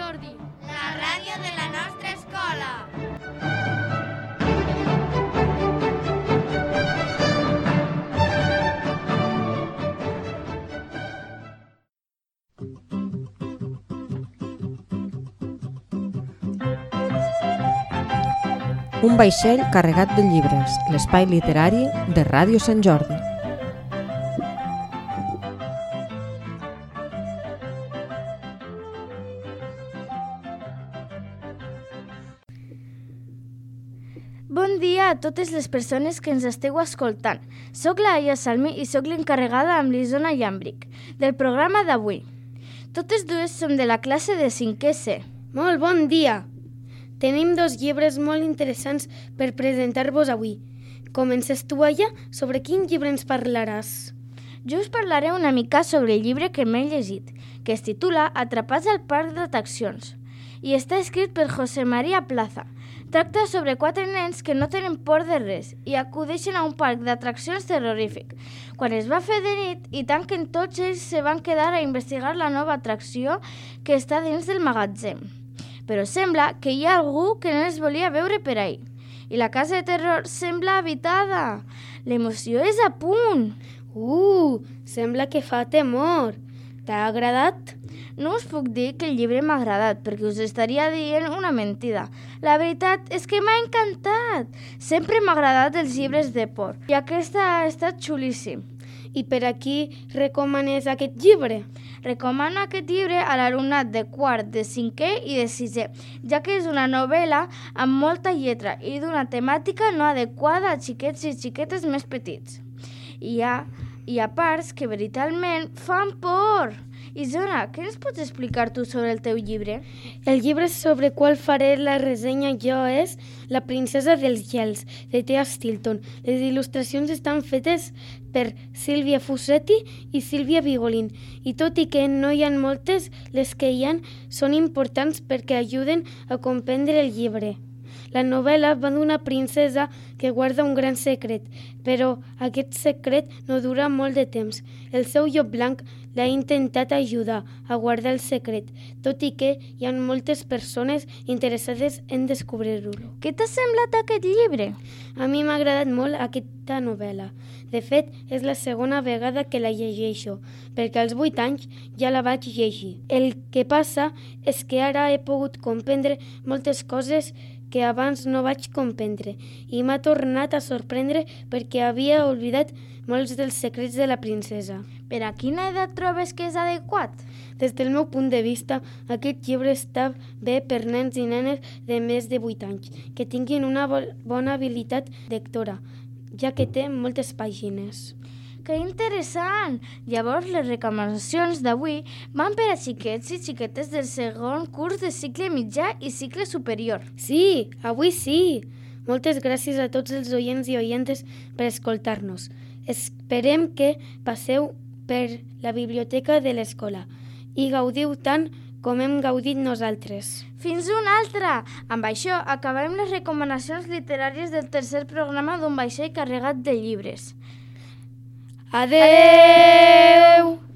Jordi, la ràdio de la nostra escola. Un vaixell carregat de llibres, l'espai literari de Ràdio Sant Jordi. Bon dia a totes les persones que ens esteu escoltant. Soc la Aya Salmi i soc l'encarregada amb l'Isona Llàmbric del programa d'avui. Totes dues som de la classe de 5è C. Molt bon dia! Tenim dos llibres molt interessants per presentar-vos avui. Comences tu, Aya? Sobre quin llibre ens parlaràs? Jo us parlaré una mica sobre el llibre que m'he llegit, que es titula Atrapats al parc d'atraccions, i està escrit per José María Plaza. Tracta sobre 4 nens que no tenen por de res i acudeixen a un parc d'atraccions terrorífic. Quan es va fer de nit i tant que tots ells se van quedar a investigar la nova atracció que està dins del magatzem. Però sembla que hi ha algú que no els volia veure per ahí. I la casa de terror sembla habitada. L'emoció és a punt. Sembla que fa temor. T'ha agradat? No us puc dir que el llibre m'ha agradat, perquè us estaria dient una mentida. La veritat és que m'ha encantat. Sempre m'ha agradat els llibres de por, i aquest ha estat xulíssim. I per a qui recomanes aquest llibre? Recomano aquest llibre a l'alumnat de quart, de 5è i de 6è, ja que és una novel·la amb molta lletra i d'una temàtica no adequada a xiquets i xiquetes més petits. Hi ha parts que veritablement fan por. Isona, què ens pots explicar tu sobre el teu llibre? El llibre sobre qual faré la ressenya jo és La princesa dels gels, de Thea Stilton. Les il·lustracions estan fetes per Sílvia Fusetti i Sílvia Vigolín, i tot i que no hi ha moltes, les que hi ha són importants perquè ajuden a comprendre el llibre. La novel·la va d'una princesa que guarda un gran secret, però aquest secret no dura molt de temps. El seu llop blanc l'ha intentat ajudar a guardar el secret, tot i que hi ha moltes persones interessades en descobrir-ho. Què t'ha semblat aquest llibre? A mi m'ha agradat molt aquesta novel·la. De fet, és la segona vegada que la llegeixo, perquè als 8 anys ja la vaig llegir. El que passa és que ara he pogut comprendre moltes coses que abans no vaig comprendre i m'ha tornat a sorprendre perquè havia oblidat molts dels secrets de la princesa. Per a quina edat trobes que és adequat? Des del meu punt de vista, aquest llibre està bé per nens i nenes de més de 8 anys, que tinguin una bona habilitat lectora, ja que té moltes pàgines. Que interessant! Llavors, les recomanacions d'avui van per a xiquets i xiquetes del segon curs de cicle mitjà i cicle superior. Sí, avui sí! Moltes gràcies a tots els oients i oientes per escoltar-nos. Esperem que passeu per la biblioteca de l'escola i gaudiu tant com hem gaudit nosaltres. Fins una altra! Amb això acabem les recomanacions literàries del tercer programa d'un vaixell carregat de llibres. Adeu!